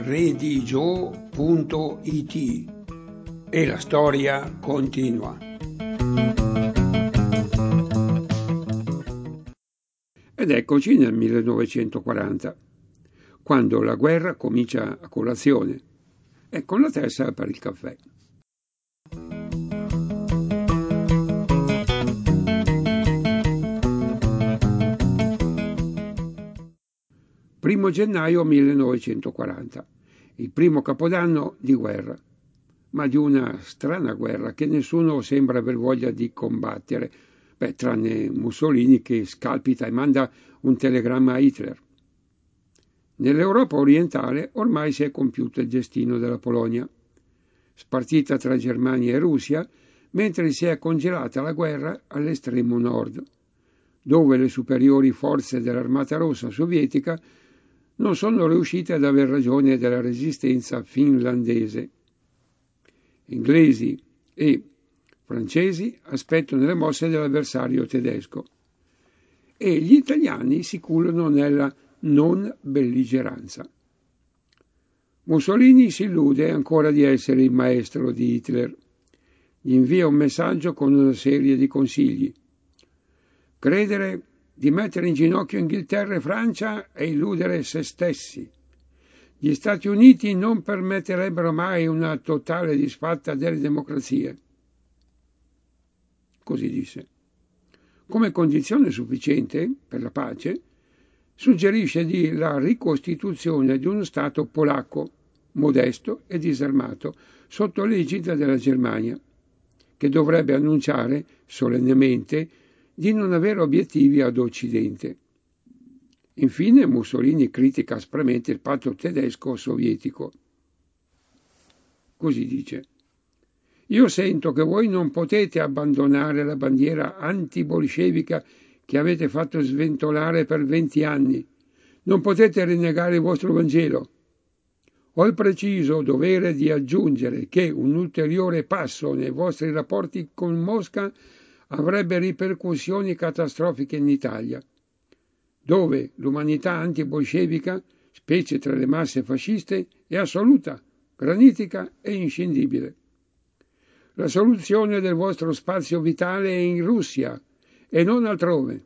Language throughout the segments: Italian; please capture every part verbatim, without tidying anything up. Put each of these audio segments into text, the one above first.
redigio punto it e la storia continua. Ed eccoci nel millenovecentoquaranta, quando la guerra comincia a colazione e con la testa per il caffè. Primo gennaio millenovecentoquaranta, il primo capodanno di guerra, ma di una strana guerra che nessuno sembra aver voglia di combattere, beh, tranne Mussolini che scalpita e manda un telegramma a Hitler. Nell'Europa orientale ormai si è compiuto il destino della Polonia, spartita tra Germania e Russia, mentre si è congelata la guerra all'estremo nord, dove le superiori forze dell'Armata Rossa sovietica non sono riuscite ad aver ragione della resistenza finlandese. Inglesi e francesi aspettano le mosse dell'avversario tedesco e gli italiani si cullano nella non belligeranza. Mussolini si illude ancora di essere il maestro di Hitler. Gli invia un messaggio con una serie di consigli. Credere di mettere in ginocchio Inghilterra e Francia e illudere se stessi. Gli Stati Uniti non permetterebbero mai una totale disfatta delle democrazie. Così disse. Come condizione sufficiente per la pace, suggerisce di la ricostituzione di uno Stato polacco, modesto e disarmato, sotto l'egida della Germania, che dovrebbe annunciare solennemente di non avere obiettivi ad Occidente. Infine Mussolini critica aspramente il patto tedesco-sovietico. Così dice: io sento che voi non potete abbandonare la bandiera antibolscevica che avete fatto sventolare per venti anni. Non potete rinnegare il vostro Vangelo. Ho il preciso dovere di aggiungere che un ulteriore passo nei vostri rapporti con Mosca avrebbe ripercussioni catastrofiche in Italia, dove l'umanità antibolscevica, specie tra le masse fasciste, è assoluta, granitica e inscindibile. La soluzione del vostro spazio vitale è in Russia e non altrove.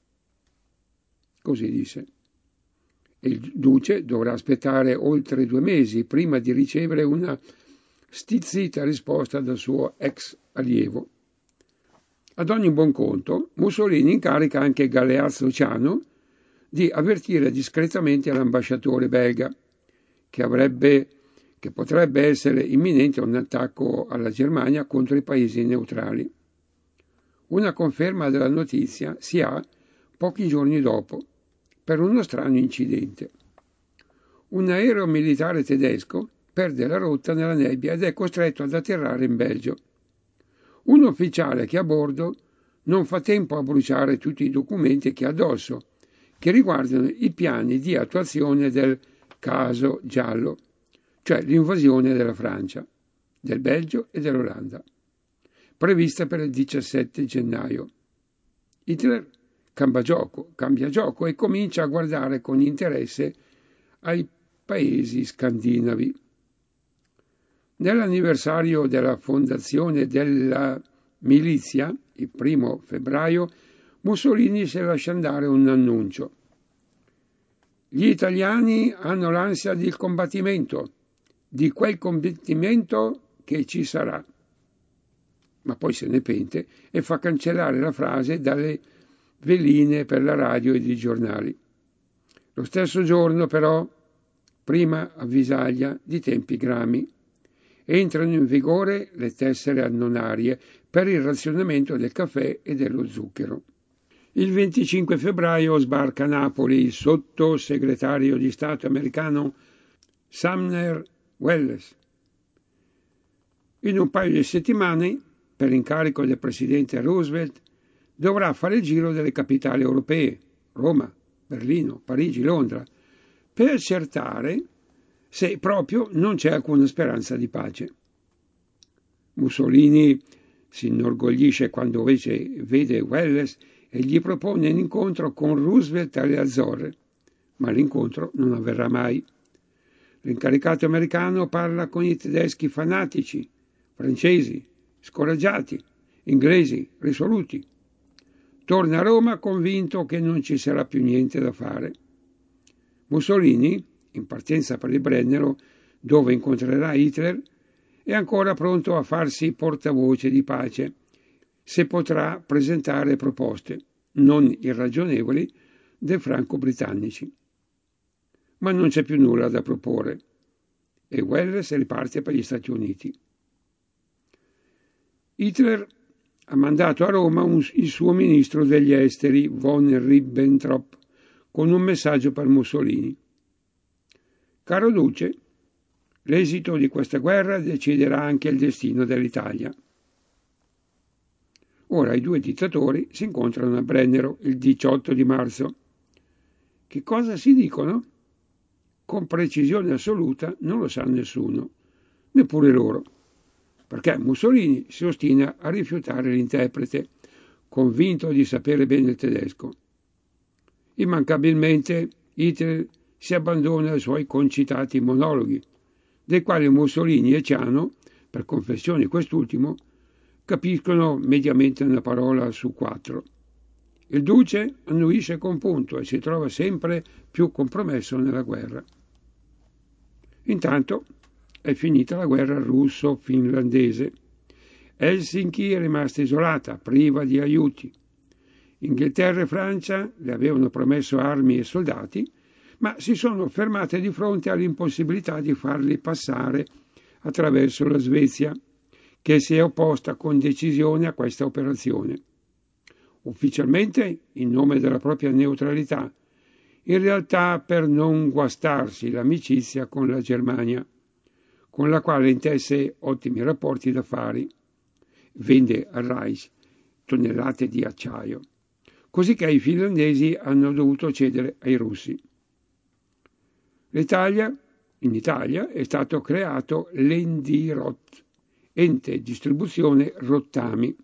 Così disse. Il duce dovrà aspettare oltre due mesi prima di ricevere una stizzita risposta dal suo ex allievo. Ad ogni buon conto, Mussolini incarica anche Galeazzo Ciano di avvertire discretamente l'ambasciatore belga che, avrebbe, che potrebbe essere imminente un attacco alla Germania contro i paesi neutrali. Una conferma della notizia si ha pochi giorni dopo, per uno strano incidente. Un aereo militare tedesco perde la rotta nella nebbia ed è costretto ad atterrare in Belgio. Un ufficiale che è a bordo non fa tempo a bruciare tutti i documenti che ha addosso, che riguardano i piani di attuazione del caso giallo, cioè l'invasione della Francia, del Belgio e dell'Olanda, prevista per il diciassette gennaio. Hitler cambia gioco, cambia gioco e comincia a guardare con interesse ai paesi scandinavi. Nell'anniversario della fondazione della milizia, il primo febbraio, Mussolini si lascia andare un annuncio. Gli italiani hanno l'ansia del combattimento, di quel combattimento che ci sarà. Ma poi se ne pente e fa cancellare la frase dalle veline per la radio ed i giornali. Lo stesso giorno, però, prima avvisaglia di tempi grami. Entrano in vigore le tessere annonarie per il razionamento del caffè e dello zucchero. Il venticinque febbraio sbarca a Napoli il sottosegretario di Stato americano Sumner Welles. In un paio di settimane, per incarico del presidente Roosevelt, dovrà fare il giro delle capitali europee, Roma, Berlino, Parigi, Londra, per accertare se proprio non c'è alcuna speranza di pace. Mussolini si inorgoglisce quando invece vede Welles e gli propone un incontro con Roosevelt alle Azzorre, ma l'incontro non avverrà mai. L'incaricato americano parla con i tedeschi fanatici, francesi, scoraggiati, inglesi, risoluti. Torna a Roma convinto che non ci sarà più niente da fare. Mussolini, in partenza per il Brennero, dove incontrerà Hitler, è ancora pronto a farsi portavoce di pace, se potrà presentare proposte, non irragionevoli, dei franco-britannici. Ma non c'è più nulla da proporre e Welles riparte per gli Stati Uniti. Hitler ha mandato a Roma un, il suo ministro degli esteri, von Ribbentrop, con un messaggio per Mussolini. Caro Duce, l'esito di questa guerra deciderà anche il destino dell'Italia. Ora i due dittatori si incontrano a Brennero il diciotto di marzo. Che cosa si dicono? Con precisione assoluta non lo sa nessuno, neppure loro, perché Mussolini si ostina a rifiutare l'interprete, convinto di sapere bene il tedesco. Immancabilmente Hitler si abbandona ai suoi concitati monologhi, dei quali Mussolini e Ciano, per confessione quest'ultimo, capiscono mediamente una parola su quattro. Il duce annuisce compunto e si trova sempre più compromesso nella guerra. Intanto è finita la guerra russo-finlandese. Helsinki è rimasta isolata, priva di aiuti. Inghilterra e Francia le avevano promesso armi e soldati, ma si sono fermate di fronte all'impossibilità di farli passare attraverso la Svezia, che si è opposta con decisione a questa operazione. Ufficialmente in nome della propria neutralità, in realtà per non guastarsi l'amicizia con la Germania, con la quale intesse ottimi rapporti d'affari. Vende al Reich tonnellate di acciaio, così che i finlandesi hanno dovuto cedere ai russi. L'Italia, in Italia è stato creato l'Endirot, ente distribuzione rottami.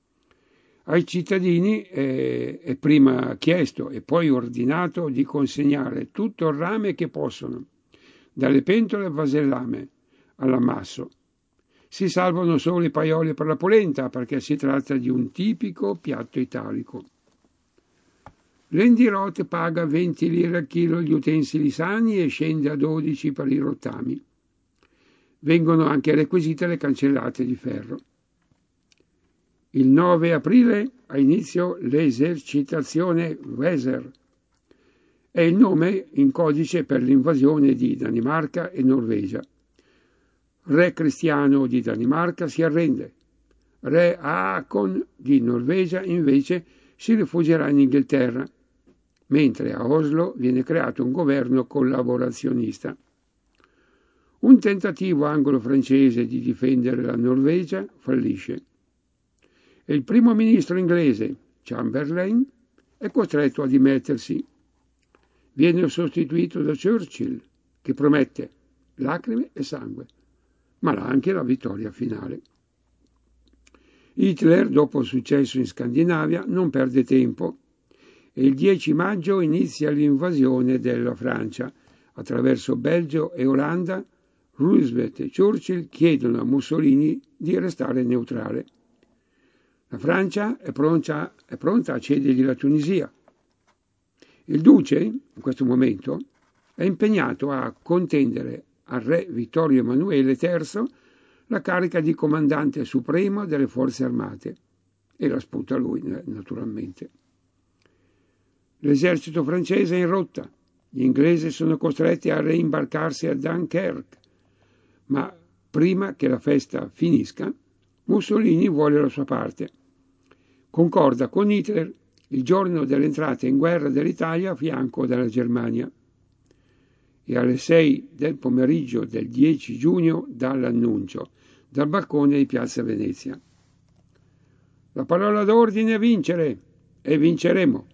Ai cittadini è, è prima chiesto e poi ordinato di consegnare tutto il rame che possono, dalle pentole al vasellame all'ammasso. Si salvano solo i paioli per la polenta perché si tratta di un tipico piatto italico. L'Endirot paga venti lire al chilo gli utensili sani e scende a dodici per i rottami. Vengono anche requisite le cancellate di ferro. Il nove aprile ha inizio l'esercitazione Weser. È il nome in codice per l'invasione di Danimarca e Norvegia. Re Cristiano di Danimarca si arrende. Re Haakon di Norvegia invece si rifugierà in Inghilterra, mentre a Oslo viene creato un governo collaborazionista. Un tentativo anglo-francese di difendere la Norvegia fallisce e il primo ministro inglese, Chamberlain, è costretto a dimettersi. Viene sostituito da Churchill, che promette lacrime e sangue, ma l'ha anche la vittoria finale. Hitler, dopo il successo in Scandinavia, non perde tempo e il dieci maggio inizia l'invasione della Francia. Attraverso Belgio e Olanda, Roosevelt e Churchill chiedono a Mussolini di restare neutrale. La Francia è pronta, è pronta a cedergli la Tunisia. Il duce, in questo momento, è impegnato a contendere al re Vittorio Emanuele terzo la carica di comandante supremo delle forze armate e la sputa lui, naturalmente. L'esercito francese è in rotta. Gli inglesi sono costretti a reimbarcarsi a Dunkerque, ma prima che la festa finisca, Mussolini vuole la sua parte. Concorda con Hitler il giorno dell'entrata in guerra dell'Italia a fianco della Germania e alle sei del pomeriggio del dieci giugno dà l'annuncio dal balcone di Piazza Venezia. La parola d'ordine è vincere e vinceremo.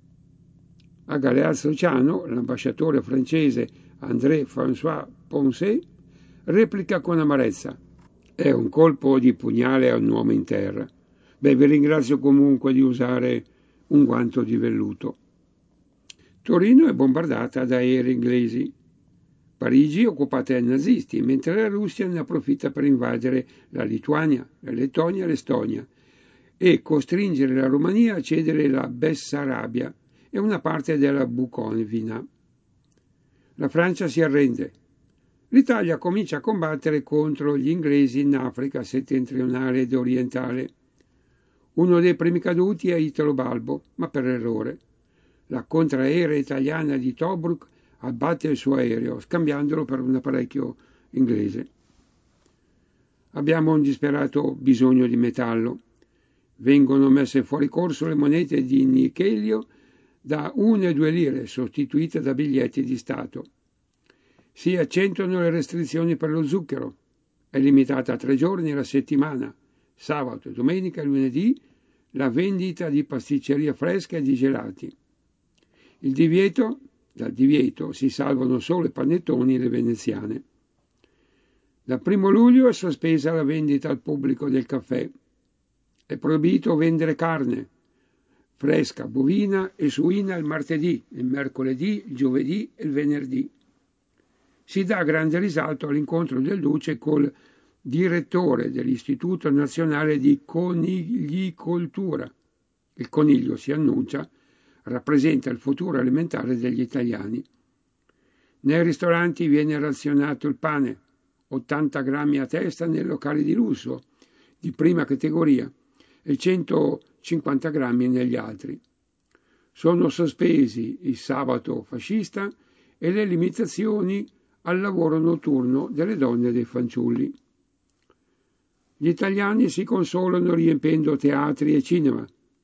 A Galeazzo Ciano, l'ambasciatore francese André-François Poncet replica con amarezza: è un colpo di pugnale a un uomo in terra. Beh, vi ringrazio comunque di usare un guanto di velluto. Torino è bombardata da aerei inglesi. Parigi è occupata dai nazisti, mentre la Russia ne approfitta per invadere la Lituania, la Lettonia e l'Estonia e costringere la Romania a cedere la Bessarabia e una parte della Bucovina. La Francia si arrende. L'Italia comincia a combattere contro gli inglesi in Africa settentrionale ed orientale. Uno dei primi caduti è Italo Balbo, ma per errore. La contraerea italiana di Tobruk abbatte il suo aereo, scambiandolo per un apparecchio inglese. Abbiamo un disperato bisogno di metallo. Vengono messe fuori corso le monete di nichelio da una e due lire, sostituite da biglietti di Stato. Si accentuano le restrizioni per lo zucchero. È limitata a tre giorni alla settimana, sabato, domenica e lunedì, la vendita di pasticceria fresca e di gelati. Il divieto, dal divieto si salvano solo i panettoni e le veneziane. Dal primo luglio è sospesa la vendita al pubblico del caffè. È proibito vendere carne fresca, bovina e suina il martedì, il mercoledì, il giovedì e il venerdì. Si dà grande risalto all'incontro del Duce col direttore dell'Istituto Nazionale di Coniglicoltura. Il coniglio, si annuncia, rappresenta il futuro alimentare degli italiani. Nei ristoranti viene razionato il pane, ottanta grammi a testa nei locali di lusso, di prima categoria, e centocinquanta grammi negli altri. Sono sospesi il sabato fascista e le limitazioni al lavoro notturno delle donne e dei fanciulli. Gli italiani si consolano riempendo teatri e cinema.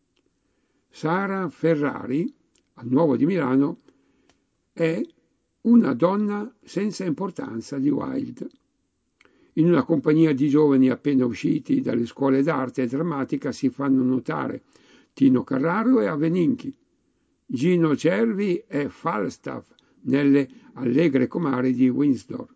Sara Ferrari, al Nuovo di Milano, è una donna senza importanza di Wilde. In una compagnia di giovani appena usciti dalle scuole d'arte e drammatica si fanno notare Tino Carraro e Aveninchi, Gino Cervi e Falstaff nelle Allegre comari di Windsor.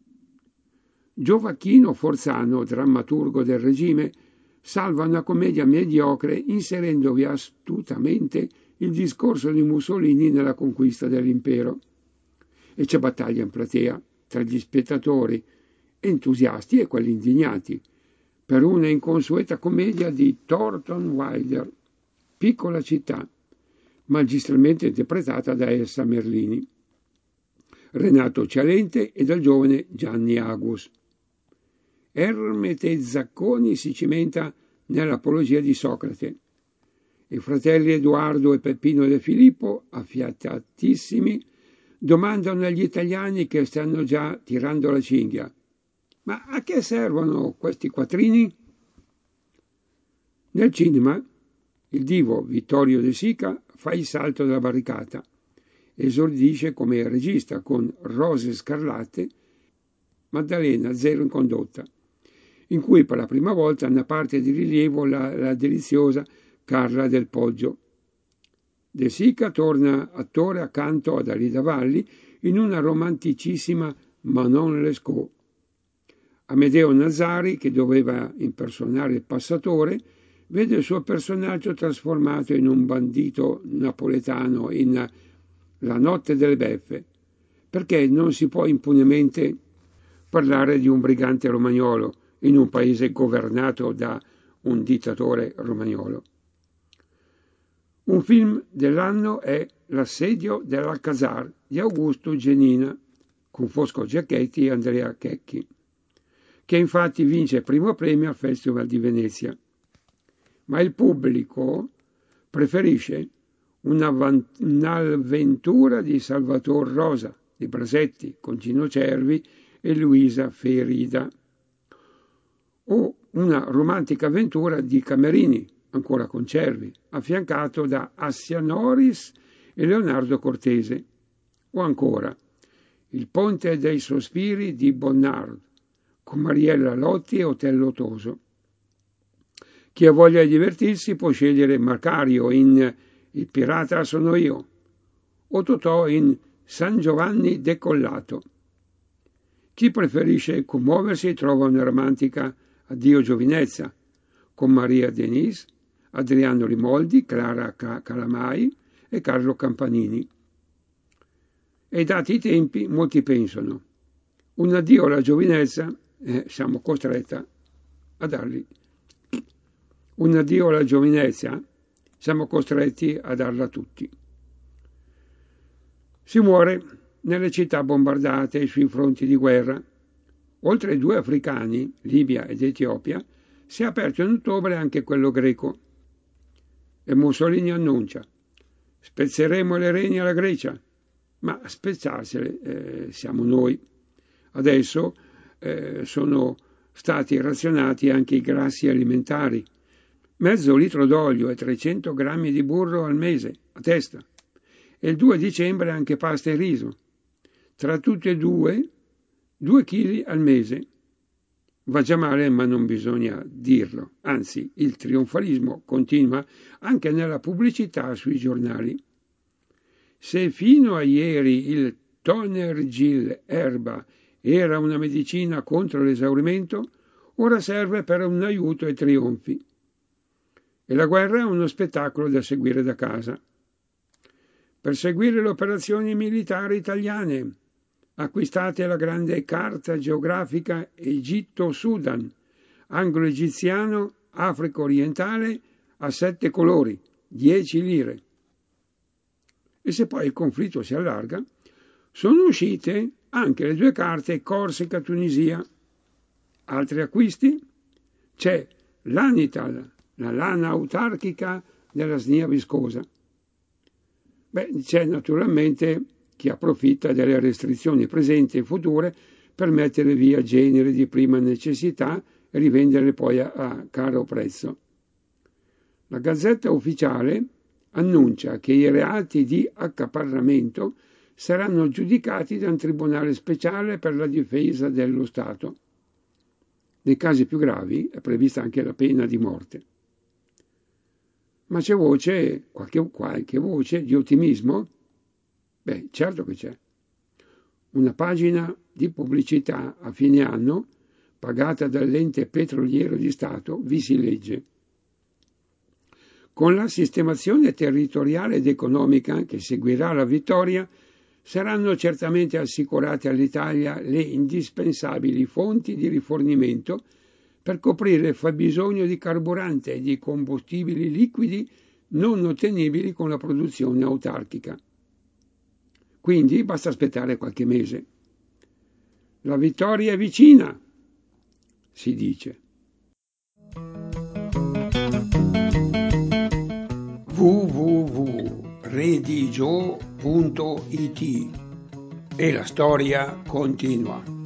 Giovacchino Forzano, drammaturgo del regime, salva una commedia mediocre inserendovi astutamente il discorso di Mussolini nella conquista dell'impero. E c'è battaglia in platea tra gli spettatori entusiasti e quelli indignati per una inconsueta commedia di Thornton Wilder, Piccola città, magistralmente interpretata da Elsa Merlini, Renato Cialente e dal giovane Gianni Agus. Ermete Zacconi si cimenta nell'apologia di Socrate. I fratelli Edoardo e Peppino De Filippo, affiatatissimi, domandano agli italiani che stanno già tirando la cinghia: ma a che servono questi quattrini? Nel cinema il divo Vittorio De Sica fa il salto dalla barricata, esordisce come regista con Rose scarlatte, Maddalena Zero in condotta, in cui per la prima volta ha una parte di rilievo la, la deliziosa Carla del Poggio. De Sica torna attore accanto ad Alida Valli in una romanticissima Manon Lescaut. Amedeo Nazari, che doveva impersonare il passatore, vede il suo personaggio trasformato in un bandito napoletano in La notte delle beffe, perché non si può impunemente parlare di un brigante romagnolo in un paese governato da un dittatore romagnolo. Un film dell'anno è L'assedio dell'Alcazar di Augusto Genina, con Fosco Giacchetti e Andrea Checchi, che infatti vince il primo premio al Festival di Venezia. Ma il pubblico preferisce un'avventura di Salvator Rosa, di Brasetti, con Gino Cervi e Luisa Ferida, o una romantica avventura di Camerini, ancora con Cervi, affiancato da Assia Norris e Leonardo Cortese, o ancora Il ponte dei sospiri di Bonnard, con Mariella Lotti e Otello Toso. Chi ha voglia di divertirsi può scegliere Macario in Il pirata sono io o Totò in San Giovanni decollato. Chi preferisce commuoversi trova una romantica Addio giovinezza con Maria Denise, Adriano Rimoldi, Clara Calamai e Carlo Campanini. E dati i tempi molti pensano: Un addio alla giovinezza, eh, siamo costretti a dargli. Un addio alla giovinezza, siamo costretti a darla a tutti. Si muore nelle città bombardate e sui fronti di guerra. Oltre ai due africani, Libia ed Etiopia, si è aperto in ottobre anche quello greco. E Mussolini annuncia: spezzeremo le reni alla Grecia, ma a spezzarsele eh, siamo noi. Adesso eh, sono stati razionati anche i grassi alimentari. Mezzo litro d'olio e trecento grammi di burro al mese, a testa. E il due dicembre anche pasta e riso. Tra tutti e due, due chili al mese. Va già male, ma non bisogna dirlo. Anzi, il trionfalismo continua anche nella pubblicità sui giornali. Se fino a ieri il Tonergil erba era una medicina contro l'esaurimento, ora serve per un aiuto ai trionfi. E la guerra è uno spettacolo da seguire da casa. Per seguire le operazioni militari italiane, acquistate la grande carta geografica Egitto-Sudan, anglo-egiziano, Africa orientale, a sette colori, dieci lire. E se poi il conflitto si allarga, sono uscite anche le due carte Corsica-Tunisia. Altri acquisti? C'è l'Anital, la lana autarchica della snia viscosa. Beh, c'è naturalmente chi approfitta delle restrizioni presenti e future per mettere via generi di prima necessità e rivenderle poi a, a caro prezzo. La Gazzetta Ufficiale annuncia che i reati di accaparramento saranno giudicati da un tribunale speciale per la difesa dello Stato. Nei casi più gravi è prevista anche la pena di morte. Ma c'è voce, qualche, qualche voce di ottimismo? Beh, certo che c'è. Una pagina di pubblicità a fine anno, pagata dall'ente petroliero di Stato, vi si legge: con la sistemazione territoriale ed economica che seguirà la vittoria, saranno certamente assicurate all'Italia le indispensabili fonti di rifornimento per coprire il fabbisogno di carburante e di combustibili liquidi non ottenibili con la produzione autarchica. Quindi basta aspettare qualche mese. La vittoria è vicina, si dice. w w w punto redigio punto it E la storia continua.